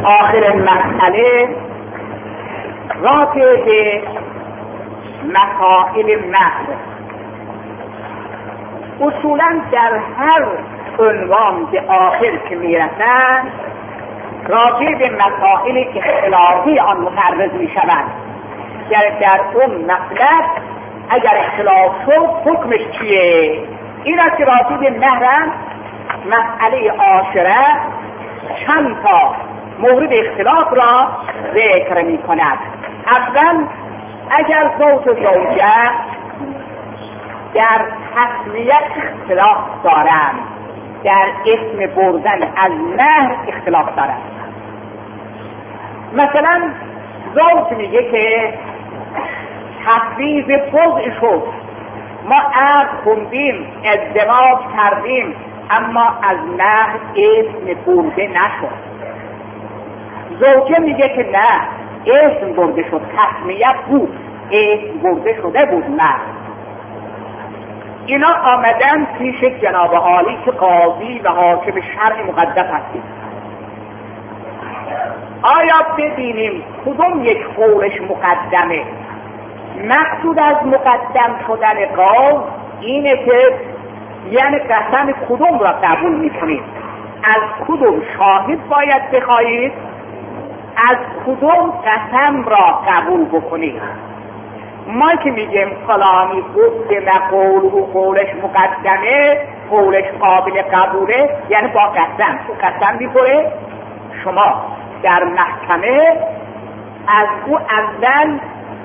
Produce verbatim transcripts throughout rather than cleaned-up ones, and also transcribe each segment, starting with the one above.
آخر مسئله راجع به مسائل مهر. اصولا در هر عنوان به آخر که میرسند راجع به مسائل اختلافی آن متعرض میشوند. یعنی در اون مطلب اگر اختلاف شد حکمش چیه؟ این است که راجع به مهرم مسئله عاشره چند تا مورد اختلاف را ذکر می کند. اول اگر زوج و زوجه در تسمیه اختلاف دارند، در اسم بردن از مهر اختلاف دارند. مثلا زوج میگه که تفویض وضع شد، ما عقد خوندیم، ازدواج کردیم، اما از مهر اسم برده نشد. زوجه میگه که نه، اسم برده شد، تسمیه بود، اسم برده شده بود مهر. اینا آمدن پیش جناب عالی که قاضی و حاکم شرع مقدس هستیم. آیا ببینیم کدوم یک قولش مقدمه؟ مقصود از مقدم شدن قول اینه که یعنی قسم کدوم را قبول میکنید، از کدوم شاهد باید بخواهید، از کدوم قسم را قبول بکنید. ما که میگیم فلانی گفته و قول و قولش مقدمه، قولش قابل قبوله، یعنی با قسم تو قسم میخوره. شما در محکمه از او اول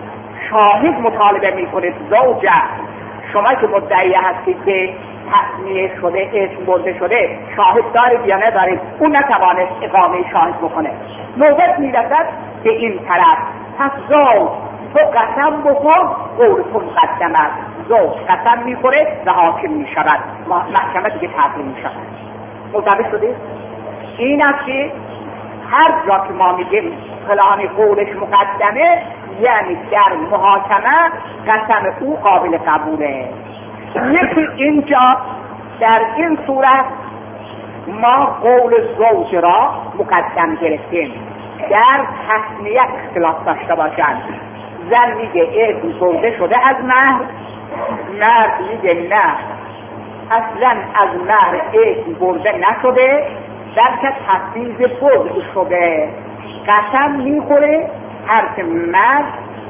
شاهد مطالبه میکنید. زوجه شما که مدعی هستید که تسمیه شده، اسم برده شده، شاهد دارید یا ندارید؟ اون نتوانست اقامه شاهد بکنه. نوبت میرسد به این طرف، پس زوج تو قسم بخور، قول تو مقدم است. زوج قسم میخوره و حاکم میشود، محکمه دیگه تحقیل میشود. متوجه شدید؟ این است که هر جا که ما میگیم فلانی قولش مقدمه، یعنی در محاکمه قسم او قابل قبوله. یکی اینجا در این صورت ما قول زوج را مقدم گرفتیم، در تسمیه اختلاف داشته باشند. زن میگه اسم برده شده از مهر، مرد میگه نه، اصلا از مهر اسم برده نشده، بلکه تفویض وضع شده. قسم میخوره، حرف مرد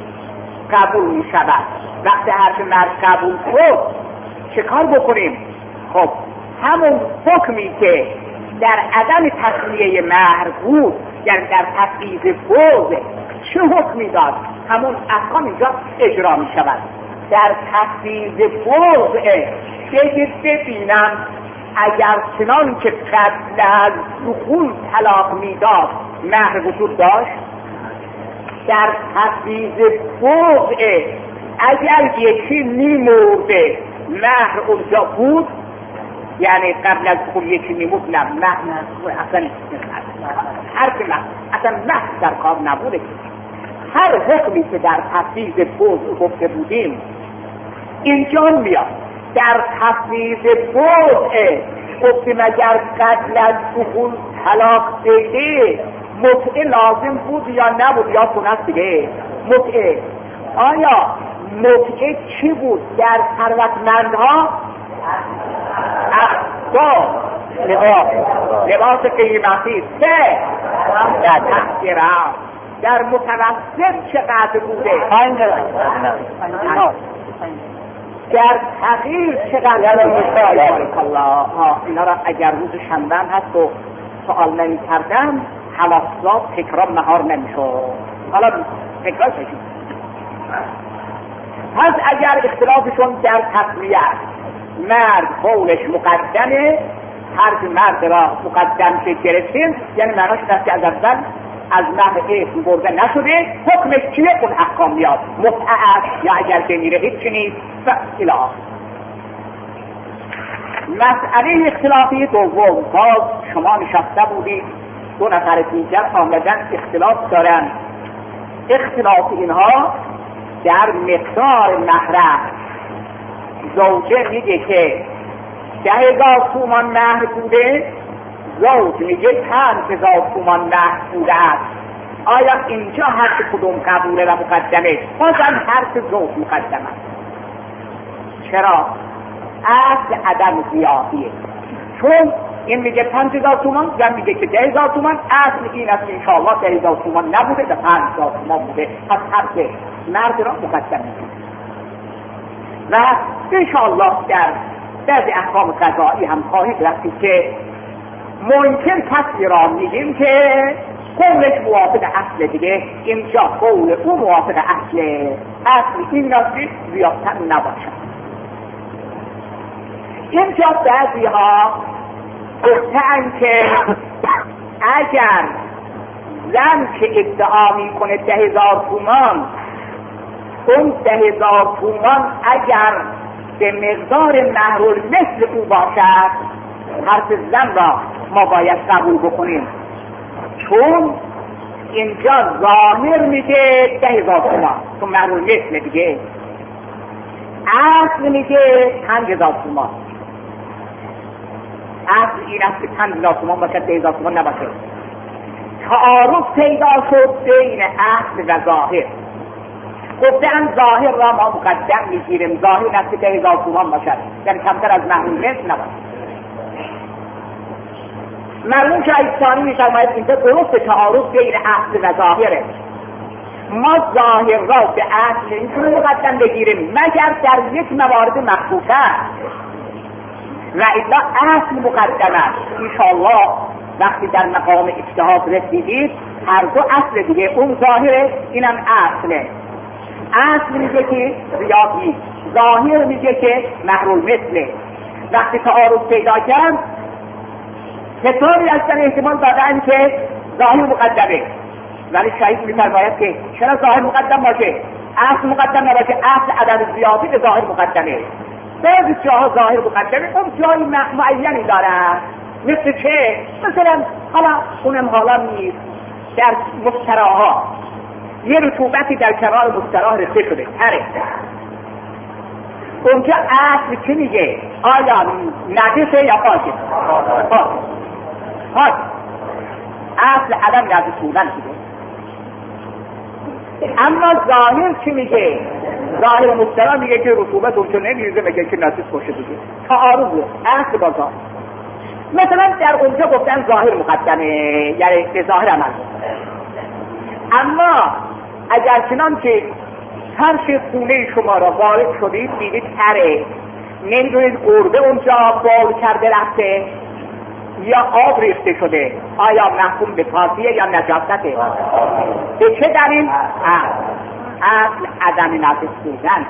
قبول میشود. وقتی حرف مرد قبول شد چه کار بکنیم؟ خب همون حکمی که در عدم تسمیه مهر بود، یعنی در تفویض وضع چه حکمی داد، همون احکام اینجا اجرا می شود. در تفویض وضع بگید ببینم اگر چنان که قبل از دخول طلاق میداد مهر وجود داشت، در تفویض وضع اگر یکی میمورده مهر اونجا بود، یعنی قبل از دخول یکی میمورد، نه مهر اصلا حرف مهر اصلا مهر در کار نبوده. هر حکمی که در تفویض وضع گفته بودیم اینجا میاد. در تفویض وضع گفتیم اگر قبل از دخول طلاق بده متعه لازم بود یا نبود؟ یا کنست دیگه متعه. آیا متعه چی بود در ثروتمندها؟ احسا لباس، لباس قیمتی. سه در تحقیرها. در متوسط چقدر بوده؟ در تغییر چقدر بوده؟ الله اینا را اگر روز شنبه هست و سوال نمی کردم حواسات تکرار مهار نمیشد. حالا تکرار شد. پس اگر اختلافشون در تسمیه، مرد قولش مقدمه، حرف مرد را مقدم که گرفتیم، یعنی معناش دستی از اول از مهر اسم برده نشده، حکمش چیه؟ اون احکام میاد. متعه یا اگر بمیره هیچ نیست و اله. مسئله اختلافی دوم، باز شما نشسته بودید، دو نفر دیگر آمدن اختلاف دارن. اختلاف اینها در مقدار مهر. زوجه میگه که ده هزار تومان مهر بوده، زوج میگه پنج هزار تومان نقد بوده است، آیا اینجا حرف کدوم قبوله و مقدمه؟ بازم حرف زوج مقدم است. چرا؟ اصل عدم زیادیه. چون این میگه پنج هزار تومان، زن میگه که ده هزار تومان، اصل این است که انشاءالله ده هزار تومان نبوده و پنج هزار تومان بوده. پس حرف مرد را مقدم میکنه و انشاءالله در بعضی احکام قضایی هم خواهید رسید که ممکن کسی را میگیم که قولش موافق اصل دیگه، اینجا قول او موافق اصل اصل این نصیب زیادتر نباشد. اینجا بعضی ها گفتن که اگر زن که ادعا میکنه ده هزار تومان، اون ده هزار تومان اگر به مقدار مهرالمثل او باشد، حرف زن را ما باید قبول بکنیم، چون اینجا ظاهر میگه ده هزار تومان تو مهرالمثل دیگه، اصل میگه پنج هزار تومان. اصل این است که پنج هزار تومان باشد، ده هزار تومان نباشه. تعارض پیدا شد بین اصل و ظاهر. گفتن ظاهر را ما مقدم میگیریم، ظاهر است که ده هزار تومان باشد، یعنی کمتر از مهرالمثل نباشد. مرحوم شایستانی می‌فرماید اینجا درست تعارض بین اصل و ظاهره. ما ظاهر را به اصل نمیتونیم مقدم بگیریم مگر در یک موارد مخصوصه و الا اصل مقدم است. انشاءالله وقتی در مقام اجتهاد رسیدید هر دو اصل دیگه، اون ظاهره اینم اصله. اصل میگه که زیادی، ظاهر میگه که مهرالمثله. وقتی تعارض پیدا کرد کتابی هستن احتمال دادن که ظاهر مقدمه، ولی شهید می‌فرماید که چرا ظاهر مقدم باشه، اصل مقدم نباشه؟ اصل عدم زیادی به ظاهر مقدمه. بعضی جاها ظاهر مقدمه، اون جایی معینی دارن. مثل چه؟ مثلا حالا اونم حالا نیست، در مستراها یه رطوبتی در کنار مستراها رسه شده تره، اونجا اصل چی میگه؟ آیا نجسه یا پاکه؟ پاک. اصل عدم نجس بودن شده. اما ظاهر چی میگه؟ ظاهر مسترا میگه که رطوبت اونجا نمیریزه میگه که نجس باشه دیگه. تعارضه اصل با ظاهر. مثلا در اونجا گفتن ظاهر مقدمه، یعنی به ظاهر عمل. اما اگر چنان که فرش خونه شما را وارد شدید دیدید تره، نمیدونید گربه اونجا بال کرده رفته یا آب ریخته شده، آیا محکوم به پاکیه یا نجاسته؟ به چه دلیل؟ اصل عدم نجس بودن.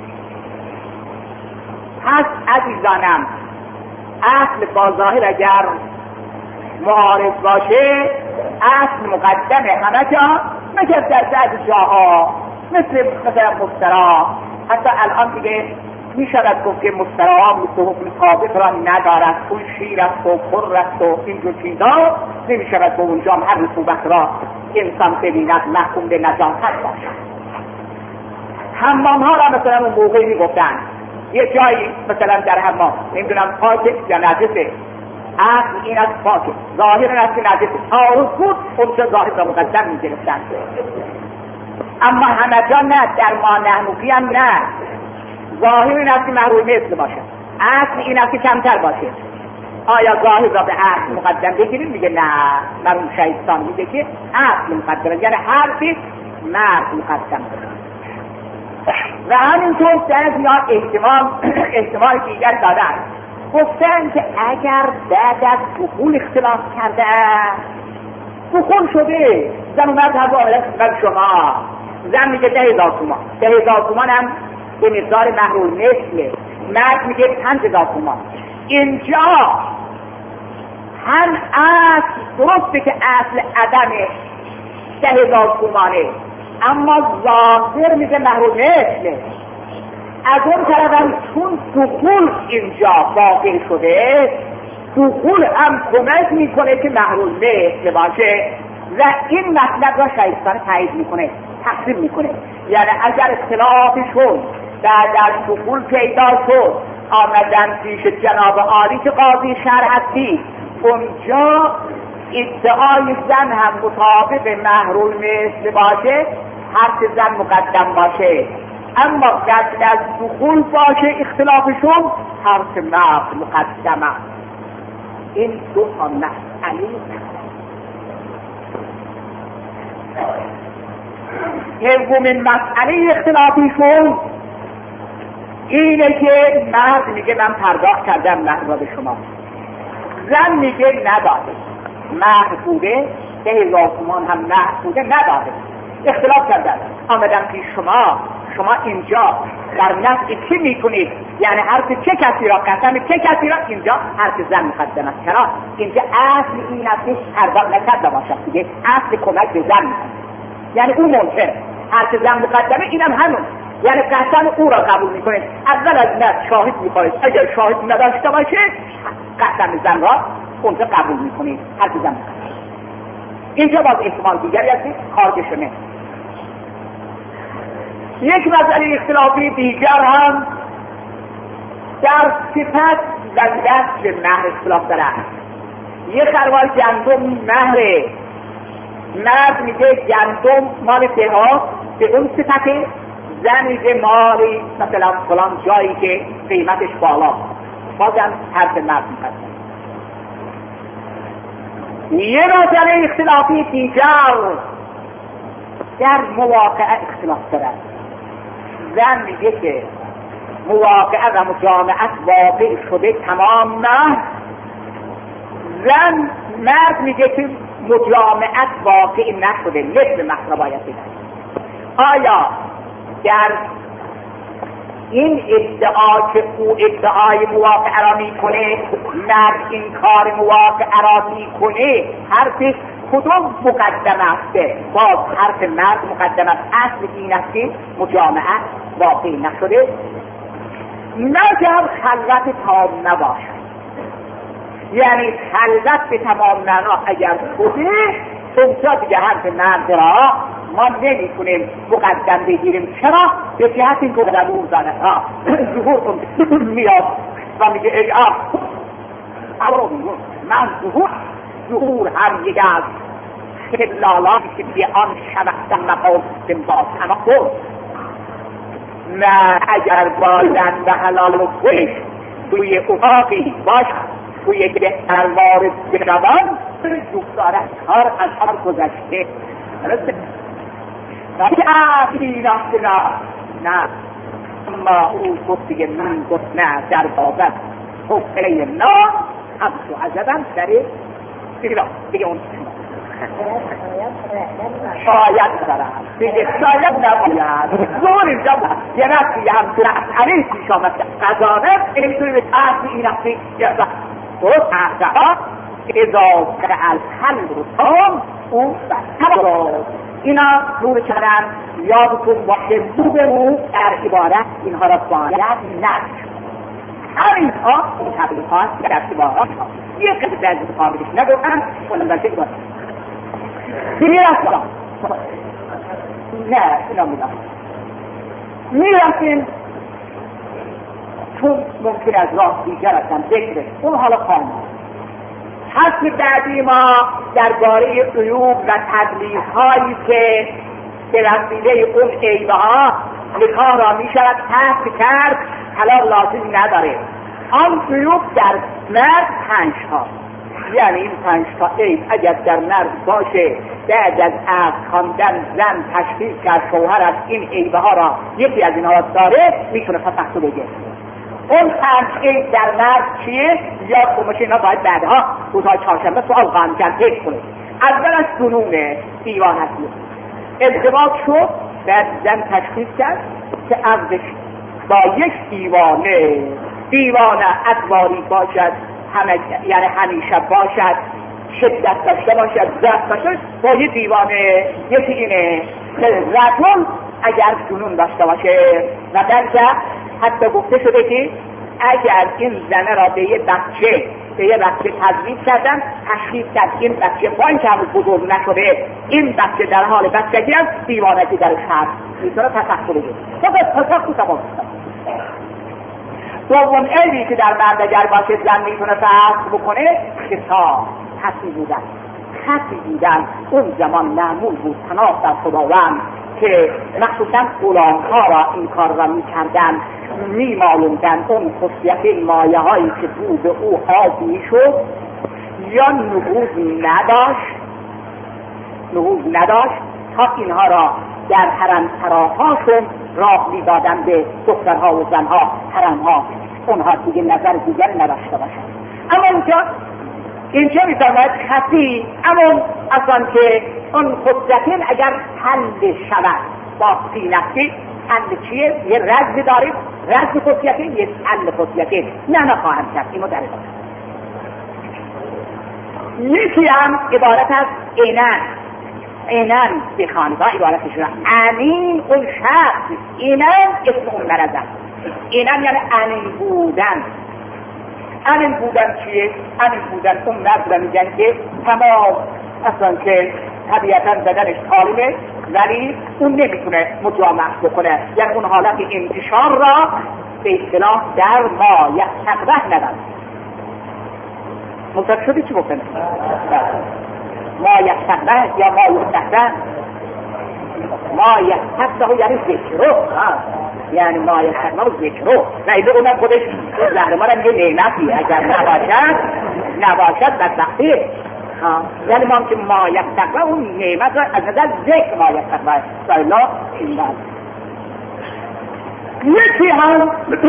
پس عزیزانم اصل با ظاهر اگر معارض باشه اصل مقدمه همه جا، مثل در بعض جاها مثل مثلا مسترا. حتی الان دیگه می شود گفت که مستراها مثل حکم ثابت را ندارد، اون شیر است و پر است و اینجور چیزا، نمی شود به اونجا هم هر رطوبت را انسان ببیند محکوم به نجاست باشد. حمام ها را مثلا اون موقعی می گفتن یه جایی مثلا در حمام نمیدونم پاکه یا نجسه، اصل این از پاکه، ظاهر این است که نجسه، تعارض بود اونجا ظاهر را مقدم می گرفتن. اما همه جا نه، در ما نحنفی هم نه، ظاهر این است که مهرالمثل باشه، اصل این است که کمتر باشه. آیا ظاهر را به اصل مقدم بگیریم؟ میگه نه، مرحوم شایستان میگه که اصل مقدمه، یعنی حرفی مرد مقدم. و همینطور بعضی ها احتمال احتمال دیگر دادن، گفتن که اگر بعد از دخول اختلاف کرده، دخول شده زن و مرد هم با شما، زن میگه ده هزار تومان، ده هزار تومان هم به مقدار مهرالمثل، مرد میگه پنج هزار تومان. اینجا هم اصل درسته که اصل عدم ده هزار تومانه، اما ظاهر میگه مهرالمثل. از اون طرف هم چون دخول اینجا واقع شده، دخول هم کمک میکنه که مهرالمثل باشه و این مطلب را شایستان تایید میکنه، تقسیم میکنه. یعنی اگر اختلافی شد بعد از دخول پیدا شد، آمدن پیش جناب عالی که قاضی شرع هستی اونجا ادعای زن هم مطابق مهرالمثل باشه، حرف زن مقدم باشه، اما قبل از دخول باشه اختلافشون حرف مرد مقدمه. این دو تا مسئله. دومین مسئله اختلافیشون اینه که مرد میگه من پرداخت کردم مهر به شما، زن میگه نداده، مهر بوده، ده هزار تومان هم مهر بوده نداده، اختلاف کردن. آمدن پیش شما، شما اینجا در نفع چی میکنید؟ یعنی حرف چه کسی را، قسم چه کسی را؟ اینجا حرف زن مقدم است. چرا؟ اینجا اصل این است که پرداخت نکرده باشد دیگه، اصل کمک به زن میکنه، یعنی اون منکر، حرف زن مقدمه، اینم همون، یعنی قسم او را قبول میکنید. اول از نه شاهد میخواهید، اگر شاهد نداشته باشه قسم زن را اونجا قبول میکنید، حرف زن مقدمه. اینجا باز احتمال دیگری است که خارجشونه. یک مسئله اختلافی دیگر هم در صفت و لفظ مهر اختلاف داره. یک خروار گندم مهره، مرد میگه گندم مال دهات به اون صفته، زن میگه مال مثلا فلان جایی که قیمتش بالا، بازم حرف مرد میکنه. یه مسئله اختلافی دیگر در مواقع اختلاف داره. زن میگه که مواقعه و مجامعت واقع شده تمام نه، زن مرد میگه که مجامعت واقع نشده، مثل مهر باید بده. آیا در این ادعا که او ادعای مواقعه را میکنه، مرد این کار مواقعه را میکنه، حرف کدوم مقدم است؟ باز حرف مرد مقدم است. اصل این است که مجامعه واقع نشده، مگر خلوت تام نباشد. یعنی خلوت به تمام معنا اگر بوده، اونجا دیگه حرف مرد را ما نمی کنیم مقدم بگیریم. چرا؟ به جهت این که در اون زنه ها ظهور میاد و میگه ای آه من ظهور ظهور هم یک از خلالاتی که به آن شبستن مقام با تمکن، نه اگر بازن و حلال و خوش توی اتاقی باشد توی که الوارد بروان دوستاره کار از هر گذشته این است نه نه اما او گفت دیگه من گفت نه در بابت حفره نه هم تو عجبم داره دیگه اون شاید دارم دیگه شاید نباید زور اینجا یه نفسی هم تو مسئله پیش آمد قضانه اینطوری به تحصیل این نفسی درست احضا اضافه الحل رو تام او بستر اینا نور چنن یادتون باشه بوبمون در عبارت اینها را باید نشد. همینها این تبلیغات در عبارات یک قصد در قابلش نگفتن اونم در چه باید میرسیم نه اینا میرسیم میرسیم چون ممکن از راه دیگر هستن ذکره اون حالا خواهیم. حسن بعدی ما درباره عیوب و تدلیس‌هایی که به وسیله اون عیب‌ها نکاح را می‌شود فسخ کرد حالا لازم نداره. آن عیوب در مرد پنج ها، یعنی این پنج تا عیب اگر در مرد باشه بعد از عقد خواندن زن تشخیص کرد شوهر از این عیب‌ها را یکی از اینها را داره میتونه فسخ بگه. اون پنج عیب در مرد چیه؟ یاد کنم که اینا باید بعدها روزهای چهارشنبه سوال خواهم کرد ذکر کنه. اول از جنون دیوانگی، ازدواج شد بعد زن تشخیص کرد که عقدش با یک دیوانه دیوانه ادواری باشد، همه یعنی همیشه باشد، شدت داشته باشد، ضعف داشته با یک دیوانه. یکی اینه رجل اگر جنون داشته باشه و درجه حتی گفته شده که اگر این زنه را به یه بچه به یه بچه تزریق کردن تشخیص کرد این بچه با این که هنوز بزرگ نشده این بچه در حال بچگی است، دیوانگی درش هست، میتونه تسخیر بگه فقط تسخیر تمام است. دوم عیبی که در مرد اگر باشه زن میتونه فحص بکنه کسا خطی بودن خطی بودن اون زمان معمول بود پناه در خداوند که مخصوصا غلام‌ها را این کار را میکردن، میمالوندن اون خصوصیت مایه هایی که بود او حاضی شد یا نبوذ نداشت نبوذ نداشت تا اینها را در حرم سراهاشون راه میدادن به دخترها و زنها حرمها، اونها دیگه نظر دیگر نداشته باشند. اما اینجا اینجا میتواند خطی اما اصلا که اون خصوصیتین اگر حل شود با سینفتی حل چیه؟ یه رزد داریم، رزد خصوصیتین یه حل خصوصیتین نه نخواهم کرد اینو در ادامه. یکی هم عبارت از اینن اینن به خانگاه عبارتش را امین اون شخص، اینن اسم اون مرزن، اینن یعنی امین بودن. امین بودن چیه؟ امین بودن اون مرد را میگن که تمام اصلا که طبیعتا بدنش سالمه ولی اون نمیتونه مجامعه بکنه، یعنی اون حالت انتشار را به اصطلاح در ما یک تقبه ندارد. مطلب شدی چی بکنه؟ ما یستقبه یا ما یستقبه ما یستقبه یعنی ذکرو، یعنی ما یستقبه ذکرو رایده اونم خودش زهر ما را میگه نعمتی، اگر نباشد نباشد بدبختی. یعنی ما هم که ما یستقبه اون نعمت را از نظر ذکر ما یستقبه سایلا این بعد یکی هم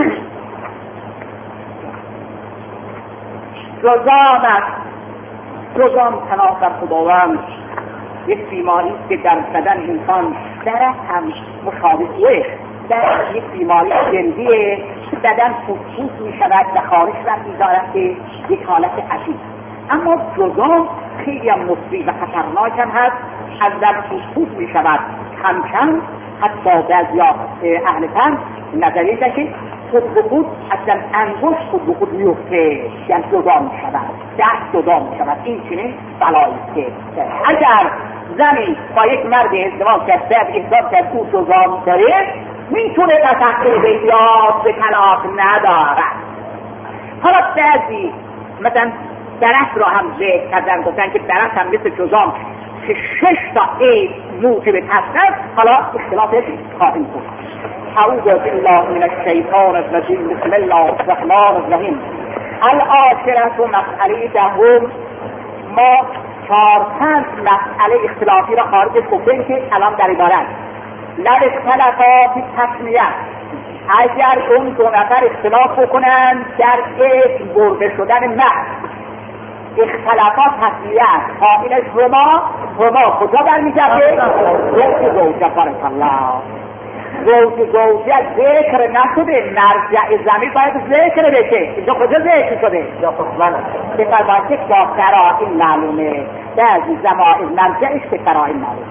جزام است. جزام پناه در خداوند یک بیماری که در بدن انسان در هم مشابهیه، در یک بیماری جلدیه که بدن فوتفوت می شود و خارج را می دارد که یک حالت عجیب. اما جزام خیلی هم مفتی و خطرناک هم هست، از در فوتفوت می شود کم کم، حتی بعضی اهل فن نظری داشته خود به خود اصلا انگوش خود به خود میفته، یعنی جدا می شود، دست جدا می شود. این چنین بلایی که اگر زنی با یک مرد ازدواج کرده احساس کرد او جدا داره میتونه تحقیق بیاد به طلاق ندارد. حالا بعضی مثلا درست را هم ذکر کردن، گفتن که درست هم مثل جزام که شش تا عیب موجب تصدیق. حالا اختلافش خواهیم کنیم. اعوذ بالله من الشیطان الرجیم بسم الله الرحمن الرحیم. العاشرة مسئله دهم، ما چهار پنج مسئله اختلافی را خارج گفتیم که الان در عبارت لو اختلافات تسمیه، اگر اون دو نفر اختلاف بکنند در اسم برده شدن مرد، اختلافات تسمیه قائلش هما هما کجا برمیگرده؟ زوج زوجه بارک الله. زوج زوجه ذکر نشده، مرجع زمین باید ذکر بشه. اینجا کجا ذکر شده؟ یا خصوصا به فرمایش که با قرائن معلومه، بعضی زمائن مرجعش به قرائن معلومه.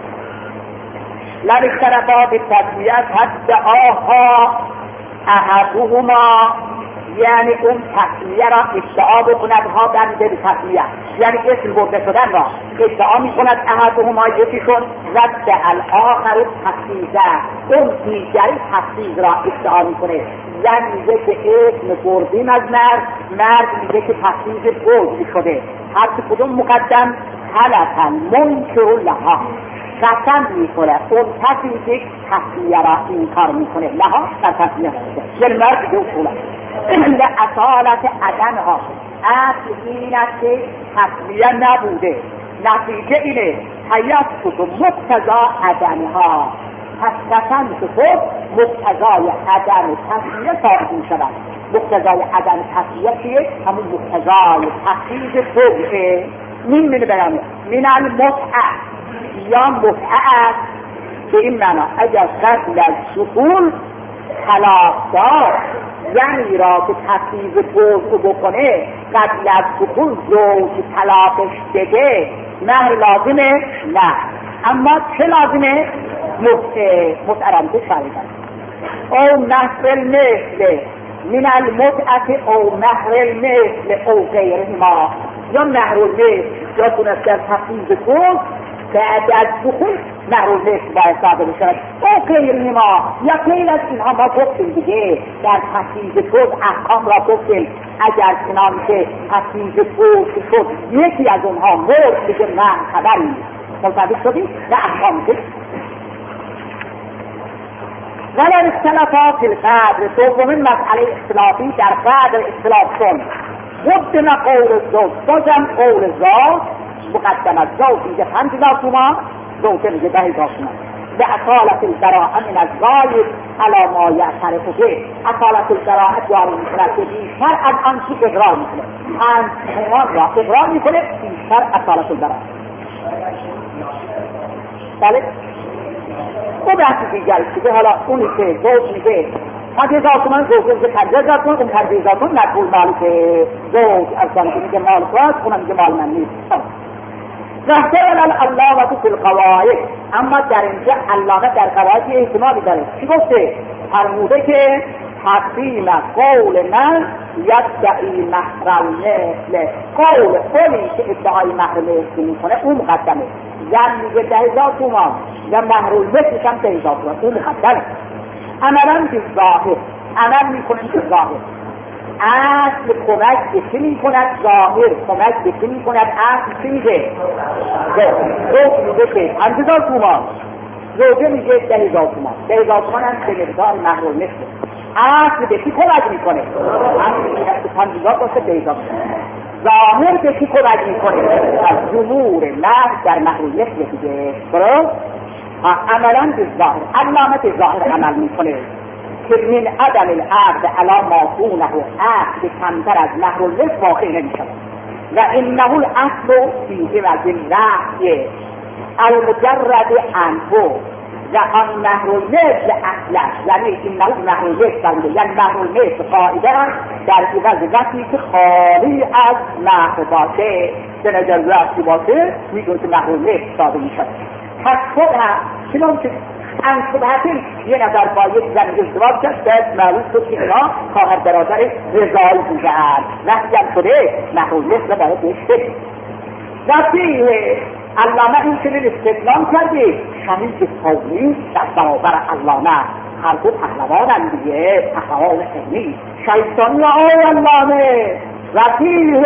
لو اختلافات تسمیه حد آها احدهما، یعنی اون تسمیه را ادعا بکند ها در به تسمیه، یعنی اسم برده شدن را ادعا می کند احدهما یکیشون، رد الاخر تفسیزه، اون دیگری تفسیز را ادعا می کنه. زن میگه که اسم بردیم از مرد، مرد میگه که تفسیز برد شده. هر کدوم مقدم حلفا منکر لها، قسم میکنه اون کسی که تسمیه را انکار میکنه لها در تسمیه را یعنی مرد دیگه اصولا اصالت عدنها، اصل این است که تسمیه نبوده، نتیجه اینه حیات کتو مقتضا عدنها، پس قسم کتو مقتضای عدن تسمیه صاحب می شود. مقتضای عدن تسمیه چیه؟ همون مقتضای تخییز فوقه من من بیانه من المتعه یا متعه به این معنا اگر قبل از سکون طلاق دار زنی را که تفیض بوضع بکنه قبل از سکون زوج طلاقش بده مهر لازمه؟ نه. اما چه لازمه؟ متعرمت شریفت او مهر المثل من المتعه او مهر المثل او غیره ما، یا مهر المثل یا تونست در تفیض بوضع بعد از دخول محروم نیست باید صادر شد. او غیر ما یا غیر از اینها ما گفتیم دیگه در تصویب توز احکام را گفتیم. اگر چنان که تصویب توز شد یکی از اونها مرد دیگه نه خبری ملتبس شدیم و احکام شد. ولی اختلافات القدر دومین مسئله اختلافی در قدر اختلاف شد. قدم قول زوج بازم قول زوج مقدم از زوج میگه پنج هزار تومان، زوجه میگه ده هزار تومان. به اصالت البراءه من از غایب علی ما یعترف به. اصالت البراءه جاری میکند که بیشتر از آنچه اقرار میکنه، پنج تومان را اقرار میکنه بیشتر اصالت البراءه. بله او بحث دیگری که حالا اونی که زوج میگه پنج هزار تومان، زوج میگه پنج هزار تومان، اون پنج هزار تومان نقول مال که زوج از که میگه مال خواست، اونم میگه مال من نیست. رفته العلامه فی القواعد، اما در اینجا علامه در قواعد احتمالی داره. چی گفته؟ فرموده که تقدیم قول من یدعی مهر المثل، قول قولی که ادعای مهر المثل میکنه اون مقدمه. زن میگه ده هزار تومان یا مهر المثلش هم ده هزار تومان، اون مقدمه. عملا به ظاهر، عمل میکنه به ظاهر. اصل کمک به چی میکند؟ ظاهر کمک به چی میکند؟ اصل چی میگه؟ زوج میگه که پنج هزار تومان، زوجه میگه ده هزار تومان، ده هزار تومان هم به مقدار مهر المثل. اصل به چی کمک میکنه؟ اصل میگه که پنج هزار باشه ده هزار تومان. ظاهر به چی کمک میکنه؟ از ظهور مهر در مهر المثل دیگه. درست؟ عملا به ظاهر، علامت ظاهر عمل میکنه که من عدم العقد علی ما دونه عقد کمتر از مهر المثل واقع نمیشود و انه الاصل فیه و بالرأی المجرد عنه و آن مهر المثل اصلا، یعنی انه مهر المثل، یعنی مهر المثل قاعده در عوض وقتی که خالی از مهر باشه به نظر رأسی باشه میگن که مهر المثل صادر میشود. پس خود هم چنان که انصبحتین یه نظر با یک زن ازدواج کرد باید معلوم شد که اینا خواهر برادر رضایی بودن، وقتی هم شده مهر المثل باید بهش بدید. وقتی علامه این چنین استدلال کرده شهید قومی در برابر علامه هر دو پهلوانن دیگه، پهلوان علمی شیطانی و آی علامه وقتی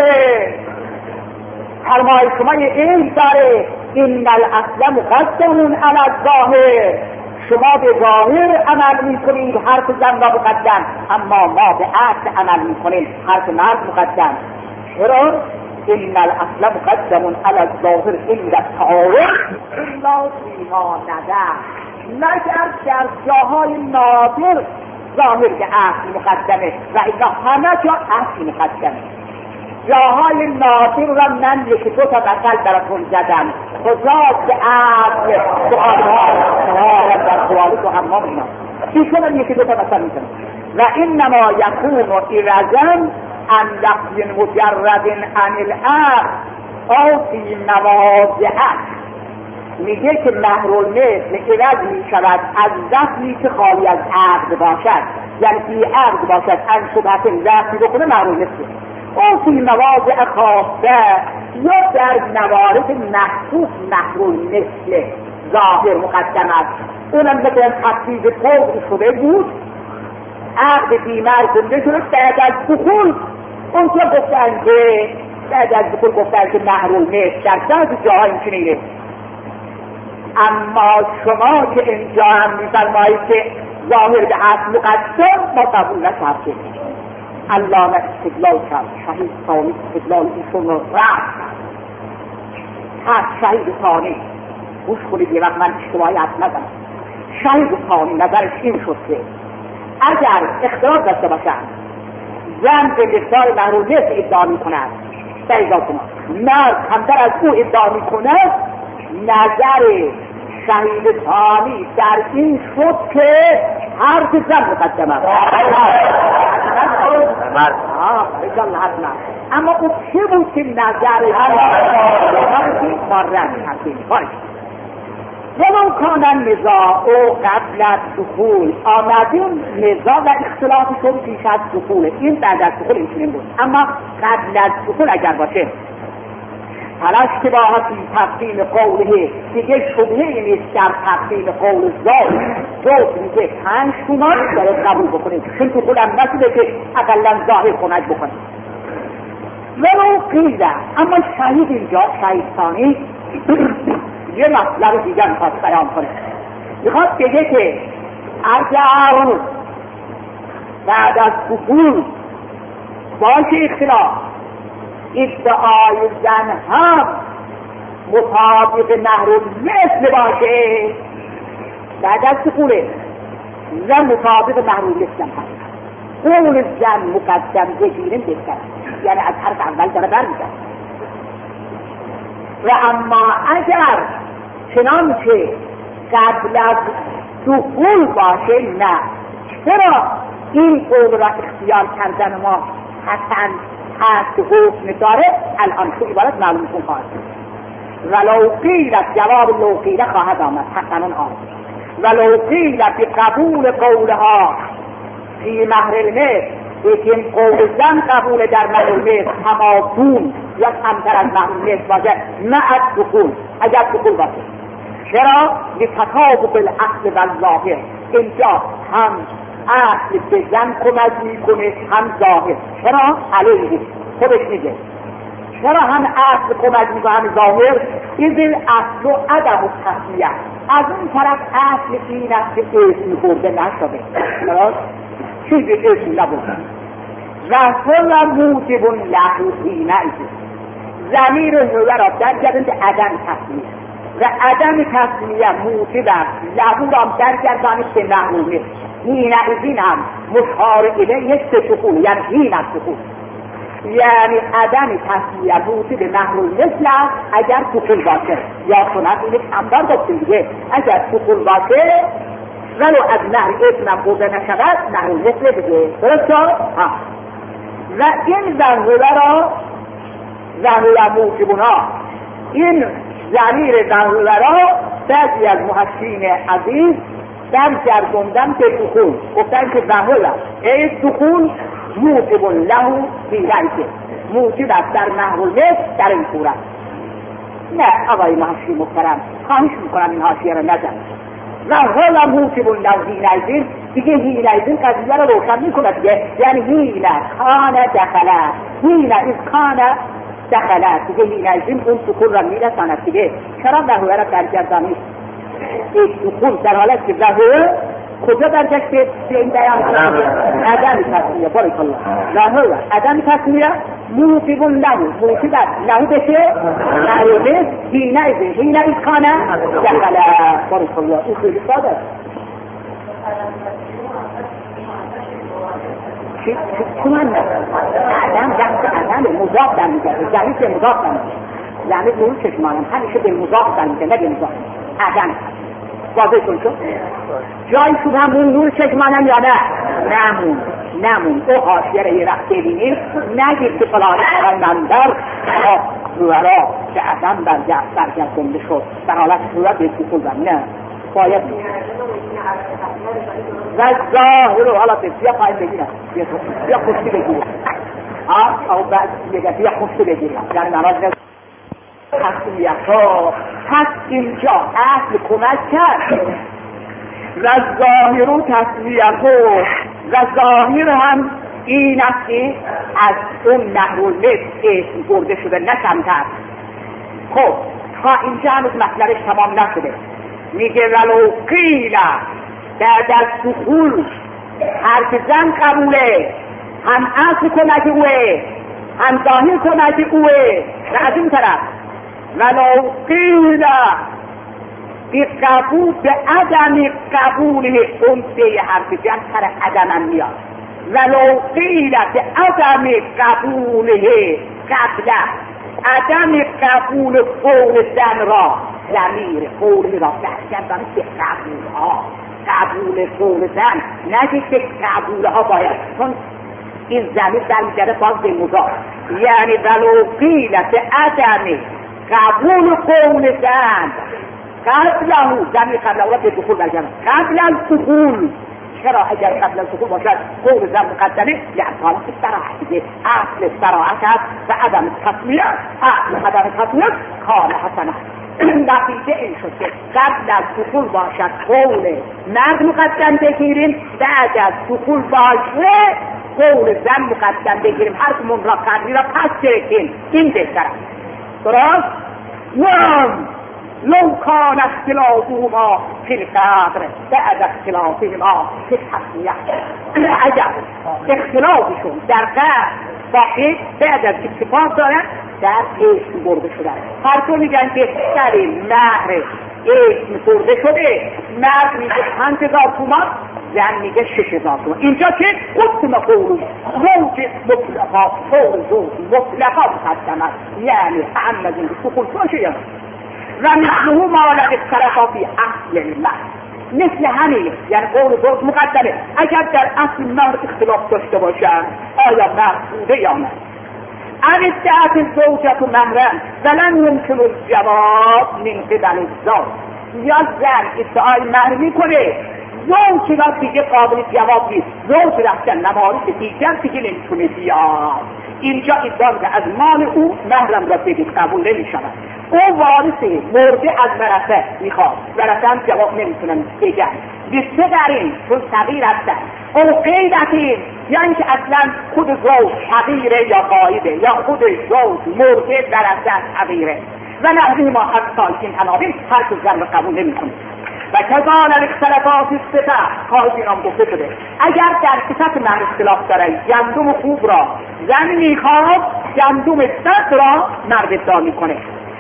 فرمای شما یه علم داره این الاصل مقدم علی الظاهر، شما به ظاهر عمل میکنید حرف زن را مقدم، اما ما به اصل عمل میکنیم حرف مرد مقدم. چرا؟ این الاصل مقدم علی الظاهر عند التعارض الا فیما ندر، مگر در جاهای نادر ظاهر به اصل مقدمه و الا همه جا اصل مقدمه. جاهای نادر را من یکی دو تا مثل براتون زدم، خدا به اصل سؤالها در سوالی تو همه اینا ایشون یکی دو تا مثل میزنم. و اینما یکون ایرزن عن لفظ مجرد عن العقد او فی مواضعه، میگه که مهر المثل ایرز میشود از لفظی که خالی از عقد باشد، یعنی فی عقد باشد ان شبهت لفظی بکنه مهر المثل، او فی مواضع خاصه یا در موارد مخصوص مهر المثل ظاهر مقدم است. اونم بگم تفصیل طور شده بود، عقد بیمار کنده شده بعد از دخول اون که گفتن که بعد از دخول گفتن که مهر المثل در بعضی جاها این چنینه. اما شما که اینجا هم میفرمایید که ظاهر به اصل مقدم ما قبول نکردیم. علامه استدلال کرد، شهید ثانی استدلال ایشون رو رفت هست. شهید ثانی گوش کنید یه وقت من اشتباهی حد نزنم. شهید ثانی نظرش این شد که اگر اختلاف داشته باشن زن به مقدار مهر المثل ادعا میکند ده هزار تومان، مرد کمتر از او ادعا میکند، نظر شهید ثانی در این شد که حرف زن مقدم است. اما او چه بود که نظر هم مارن حسین باش ولو کانن نزاع او قبل از دخول آمدیم نزاع و اختلافشون پیش از دخول، این بعد از دخول این چنین بود، اما قبل از دخول اگر باشه فلا اشتباه فی تقدیم قوله، دیگه شبهه نیست در تقدیم قول زاد. زاد میگه پنج تومان داره قبول بکنید، چون تو خودم نشده که اقلا ظاهر کمک بکنید. ولو قیله، اما شهید اینجا شهید ثانی یه مطلب دیگر میخواد بیان کنه. میخواد بگه که اگر بعد از دخول باشه اختلاف ادعای زن هم مطابق نهر مثل باشه، بعد از دخوله زن مطابق نهر مثل هست، قول زن مقدم بگیریم بهتر، یعنی از حرف اول داره برمیگرد. و اما اگر چنانچه قبل از دخول باشه نه. چرا این قول را اختیار کردن ما حتما هست حکم داره؟ الان تو عبارت معلوم کن خواهد ولو قیلت، جواب لو قیله خواهد آمد حتما آمد. ولو قیلت بقبول قولها فی مهر المثل، لیکن قول زن قبول در مهر المثل تماثل یا کمتر از مهر المثل باشه نه از دخول، اگر دخول باشه. چرا؟ لتطابق الاصل و الظاهر، اینجا هم اصل به زن کمک میکنه هم ظاهر. چرا؟ علیه خودش میگه چرا هم اصل کمک میکنه هم ظاهر؟ اذن اصل و عدم و تصمیه، از اون طرف اصل این است که اسم برده نشده. چیزی اسم نبرده رسول و موجب لحوی نعیده، زمیر هوه را در گردن به عدم تصمیه و عدم تصمیه موجب است لحو را در گردن به نحوه. هین این هم مشار الیه دخول، یعنی هین از دخول، یعنی عدم تصمیه موجب نحو مثل است اگر دخول باشه. یا سنت اینه کمتر گفتیم دیگه، اگر دخول باشه ولو از نهر اسم هم برده نشود نحو مثل دیگه. درست شد؟ و این زنهوه را زنهوه موجبونا، این ضمیر زنهوه را بعضی از محشین عزیز در گردوندن به دخول، گفتن که زنهوه ای دخول موجب له فی رأیه، موجب است در نحو المثل در این صورت. نه آقای محشی محترم، خواهش میکنم این حاشیه را نزن. زنهوه موجب له فی رأیه دیگه هیله این قضیه را روشن میکنه دیگه، یعنی هیله کان دخله، هیله از کان دخله دیگه هیله این اون دخول را میرساند دیگه. چرا زنهوه را برگردانید؟ دخول در حالت که زنهوه کجا درجشت به این بیان کنید؟ عدم تصمیه. بارک الله. زنهوه عدم تصمیه موجب له، موجب له بشه نهروه هینه ایزه، هینه ایز کانه دخله. بارک الله. او خیلی ساده. چون عدم دست عدم مضاف در میگه، زمین به مضاف در میگه، یعنی نور چشمانم همیشه به مضاف در میگه، نه به مضاف. عدم واضح کن شد؟ جایی شد همون نور چشمانم یا نه؟ نمون نمون او حاشیه را یه رفت ببینید، نگید که فلانی فرندر روحرا که عدم برگردنده شد در حالت صورت به دخول بر نه باید و ظاهر رو حالا بیا پایین بگیرم بیا خوشی بگیرم او بعد میگه بیا خوشی بگیرم، یعنی نماز نگیرم تصمیه ها. پس اینجا اصل کمک کرد و ظاهر و تصمیه ها و ظاهر هم این است که از اون نهر المثل اسم برده شده نه کمتر. خب تا اینجا هنوز مطلبش تمام نشده. میگه ولو قیله بعد از دخول حرف زن قبوله، هم اصل کمک اوه هم ظاهر کمک اوه. و از این طرف ولو قیله به قبول به عدم قبول اون به حرف زن سر عدم هم میاد. ولو قیله به عدم قبوله قبله، عدم قبول قول زن را ضمیر قول را برگردان به قبول ها، قبول قول زن، نگه که قبول ها باید، چون این ضمیر برمیگرده باز به مضاف. یعنی ولو قیل به عدم قبول قول زن قبله، ضمیر قبله را به دخول برگردان، قبل از دخول چرا اگر قبل از دخول باشد قول زن مقدمه؟ یعنی حالت صراحت دیگه، اصل صراحت است و عدم تصمیه، اصل عدم تصمیه کار حسنه. نتیجه این شد که قبل از دخول باشد قول مرد مقدم بگیریم، بعد از دخول باشه قول زن مقدم بگیریم، هر کمون را قدری را پس گرفتیم، این بهتر است. درست؟ نعم لو کان اختلافهما فی القدر بعد اختلافهما فی التسمیه. اگر اختلافشون در قدر باقی بعد از اتفاق دارن در اسم برده شدن. هر دو میگن که در مهر اسم برده شده، مرد میگه پنج هزار تومان، زن میگه شش هزار تومان. اینجا که قسم قول زوج مطلقا قول زوج مطلقا مقدم است، یعنی اهم از این دخول باشه یا و نحنه مال اختلافا فی اصل المهر، مثل همین یعنی قول زوج مقدمه. اگر در اصل مهر اختلاف داشته باشن آیا مهر بوده یا نه؟ ان ادعت الزوجة مهرا ولن يمكن الجواب من قبل الزوج، یا زن ادعای مهر میکنه، زوج را دیگه قابل جواب نیست، زوج رفتن نمارد دیگر دیگه نمیتونه بیاد. اینجا ادعا از مال او مهرم را بدید قبول نمیشود. او وارثه، مرده از ورثه میخواد، ورثه هم جواب نمیتونن بگن. بیسته در این چون صغیر هستن او قیدتیم، یعنی که اصلا خود زوج حقیره یا قایده، یا خود زوج مرده ورثه حقیره و نحوی ما هر سالکین تنابیم هر که زن قبول نمیکنه. و کذال الاختلافات الصفه خواهد این هم گفته شده اگر در صفت مهر اختلاف داره، گندم خوب را زن میخواد، گندم بد را مرد ادعا میکنه.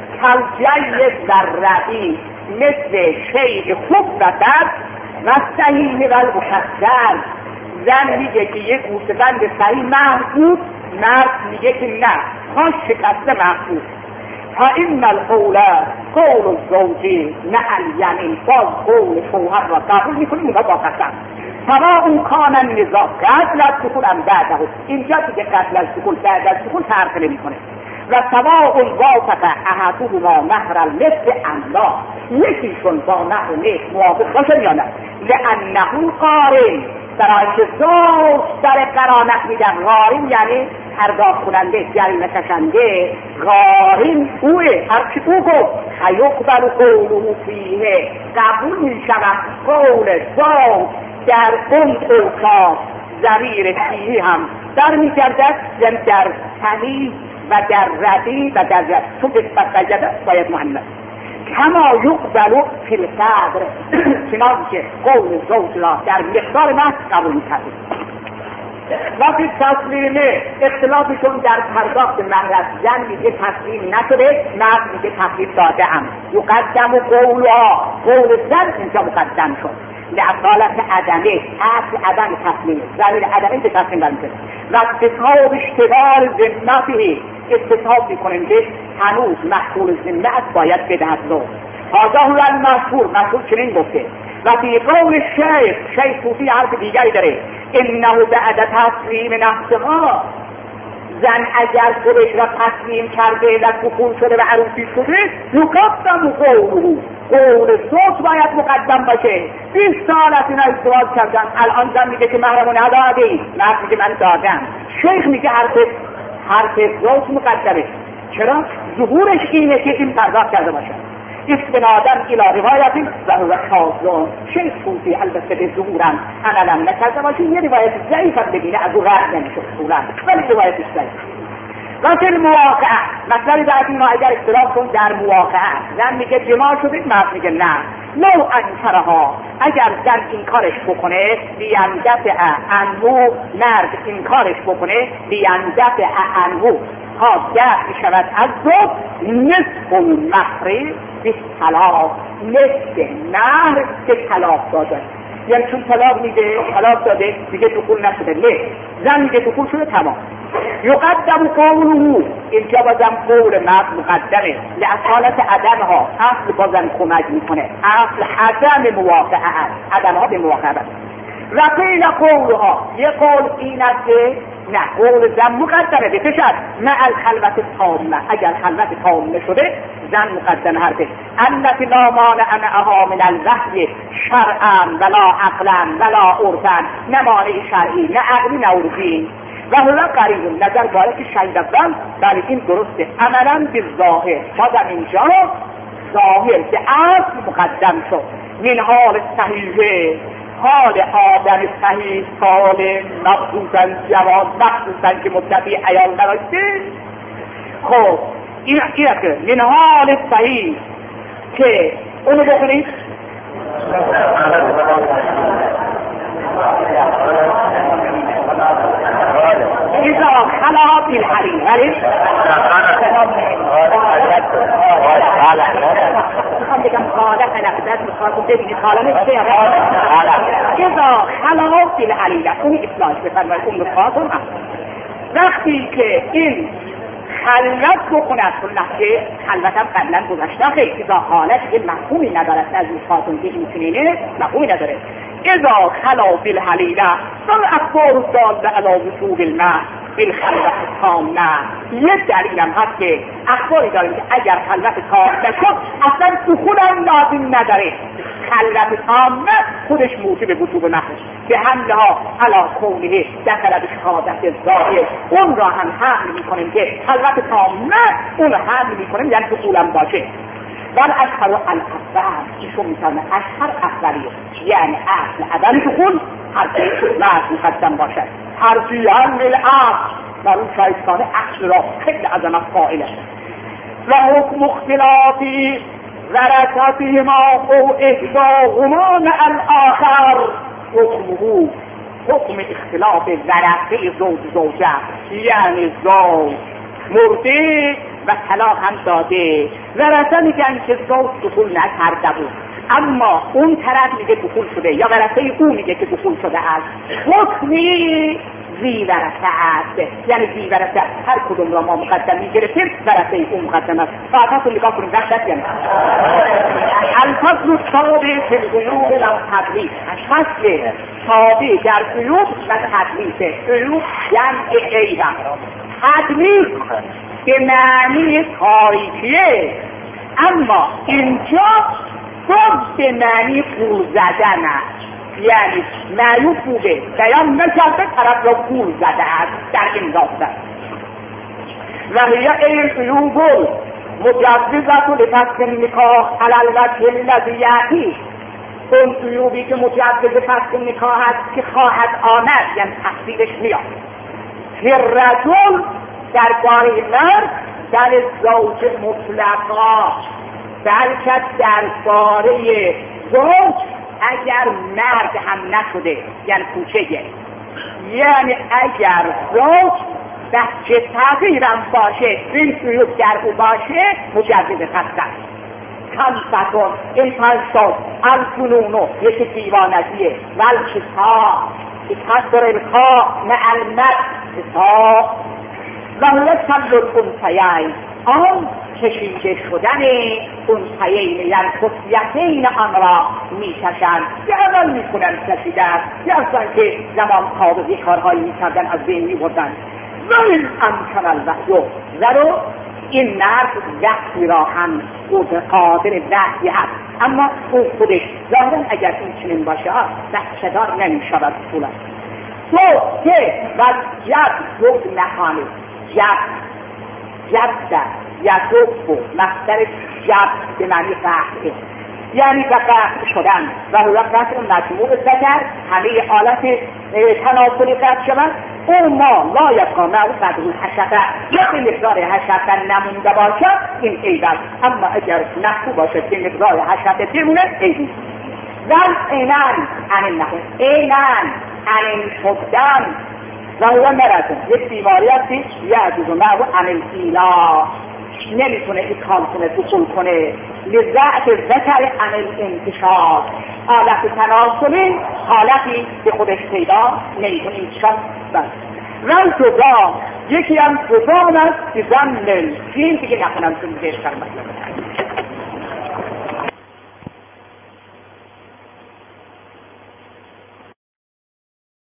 کالجی ذره‌ای مثل شیء خوب و بد و صحیح و المکدر، زن میگه که یک گوسفند صحیح مهر بود، مرد میگه که نه خواهد شکسته مهر بود. فإن القول قول الزوجی نه الیمین، باز قول شوهر را قبول میکنیم اونها با قسم. سواء کان النزاع قبل از دخول ام بعده، اینجا دیگه قبل از دخول بعد از دخول فرق نمیکنه. و سواء وافق احدهما مهر المثل ام لا، یکیشون با مهر مثل موافق باشه یا نه. لانه قارن، برای که زوج در قرانت میگن غارین یعنی پرداخت کننده، جریمه کشنده، غارین اوه، هرچی او گفت حیقبل قوله فیه، قبول میشود قول زوج در اون اوصاف ضمیر فیه هم در میگردد، یعنی در صحیح و در ردی و در رد، چون نسبت بجده باید مؤنث. کما یقبل فی القدر، چنانچه قول زوج را در مقدار مهر قبول می‌کردیم. وقتی تسلیم اختلافشون در پرداخت مهر است، زن میگه تسلیم نشده، مرد میگه تسلیم داده ام، یقدم قولها، قول زن اینجا مقدم شد لعقالت عدمه، اصل عدم تسلیم، ضمیر عدمه که تسلیم برمیشه. و اتصاب اشتغال ذمته، اتصاب میکنیم که هنوز محصول ذمت باید بدهد زوج. هذا هو المشهور، مشهور چنین گفته. و فی قول شیخ، شیخ صوفی حرف دیگری داره، انه بعد تسلیم نفسها، زن اگر خودش را تسلیم کرده و دخول شده و عروسی شده، یقدم قوله، قول زوج باید مقدم باشه. بیست سال از اینا ازدواج کردن، الان زن میگه که مهرمو ندادی، مرد میگه من دادم. شیخ میگه حرف حرف زوج مقدمه. چرا؟ ظهورش اینه که این پرداخت کرده باشه. استنادن الى روایتی و هو خاصون، شیخ صوفی البته به ظهورم عملا نکرده باشه، یه روایت ضعیف هم بگیره از او رد نمیشه اصولا، ولی روایتش ضعیف. و در مواقعه، مثلا بعدی ما اگر اختلاف کن در مواقعه، زن میگه جماع شده، مرد میگه نه، لو انکرها، اگر زن این کارش بکنه لیندفع عنه، مرد این کارش بکنه لیندفع عنه، ها دفع میشود از زوج، نصف المهر به طلاق، نصف مهر به طلاق داده. یعنی چون طلاق میده، طلاق داده دیگه دخول نشده، نه زن میگه دخول شده، تمام. یقدم قوله، اینجا بازم قول مرد مقدمه لأصالت عدمها، اصل بازم کمک میکنه، اصل عدم موافقه است، عدمها به موافقه است. و قیل قولها، یه قول این است که نه، قول زن مقدمه بکشد مع الخلوت تامه، اگر خلوت تامه شده زن مقدمه حرفه. التي لا مانع معها من الوحی شرعا ولا عقلا ولا عرفا، نه مانع شرعی نه عقلی نه عرفی. و حالا قریب نظر باید که شهید اول بله این درسته عملا به ظاهر ما در اینجا ظاهر که اصل مقدم شد من حال صحیحه، حال آدم صحیح سالم مخصوصا جوان مخصوصا که مدتی عیال نداشته. خب این اینه که من حال صحیح که اونو بخونید اذا خلا بالحریم ولی میخوام بگم خالق نقدت میخواد ببینید خالق نقدت اذا خلا بالحریم اون اصلاح بفرمایید اون مخاطب هم وقتی که این خلوت بکند که خلوت هم قبلا گذاشته خیلی اذا حالت یه مفهومی ندارد از این خاطن که این چنینه مفهومی نداره. اذا خلا بالحلیله فالاخبار الداله علی وجوب الماء بالخلوت التامه، یه دلیل هم هست که اخباری داریم که اگر خلوت تام نشد اصلا دخول هم لازم نداره. خلوت تامه خودش موجب وجوب نخش به هملها علا کونه دخل به شهادت ظاهر، اون را هم حمل میکنیم که خلوت تامه اون را حمل میکنیم یعنی دخولم باشه. ولی اشهر الاول ایشون میتونه اشهر اولیه یعنی اصل عدم دخول حرفی مرد مقدم باشد. حرفی هم الاصل و اون شایستانه اصل را خیلی عظمت قائله. و حکم اختلافی ورثتهما او احداهما مع الاخر حکمه حکم اختلاف ورثه زوج زوجه یعنی زوج مرده و طلاق هم داده، ورثه میگن که زوج دخول نکرده بود اما اون طرف میگه دخول شده یا ورثه اون میگه که دخول شده است. حکمی زی ورثه است یعنی زی ورثه هر کدوم را ما مقدم میگرفتیم ورثه اون مقدم است. فقط رو نگاه کنیم وقت یعنی الفصل الثابت فی الغیوب والتدلیس، فصل ثابت در غیوب و تدلیس. غیوب یعنی عیب، تدلیس به معنی تاریکیه اما اینجا خود به معنی پول زدن است، یعنی معیوب بوده بیان نکرده طرف را پول زده است در این داستان. و هی العیوب مجوزة لفسخ النکاح علی الوجه الذی یأتی، اون عیوبی که مجوز فسخ نکاح است که خواهد آمد یعنی تفصیلش میاد. الرجل درباره مرد در زوج مطلقا، بلکه درباره زوج اگر مرد هم نشده یعنی کوچه، یعنی اگر زوج بچه تغییرم باشه این عیوب در او باشه مجوز فسخ است. خمسة این پنج شد الفنونو یکی دیوانگیه والکسا کسر الخا مع المد کسا و هو سل الانثیین آن کشیده شدن انثیین یعنی خصیتین آن را میکشند که اول میکنن کشیدن یا اصلا که زمان قابضی کارهایی میکردن از بین میبردن. و این امکن الوحی ذرو این مرد وقتی را هم قادر وحی هست اما او خودش ظاهرا اگر این چنین باشه ها بچه دار نمیشود اصولا. تو که و جد بود نخانه جد جد یدوب و مصدر جد به معنی قهر یعنی به قهر شدن و هو قهر مجموع ذکر همه آلت تناسلی قهر شدن او ما لا یبقا معو قدر الحشفه یا به مقدار حشفه نمونده باشد این عیب است، اما اگر نخو باشد که مقدار حشفه بمونه عیب. ول اینن انین نخون اینن انین شدن و هو مرض یک بیماری هستی یعجز معو انین ایلا نمیتونه ایکال کنه دخول کنه لذت ذکر انین انتشار حالت تناسلی حالتی به خودش پیدا نمیتونه انتشار بس. و جدا یکی هم جدا است که زمن چین دیگه نکنم چون بهشتر مطلب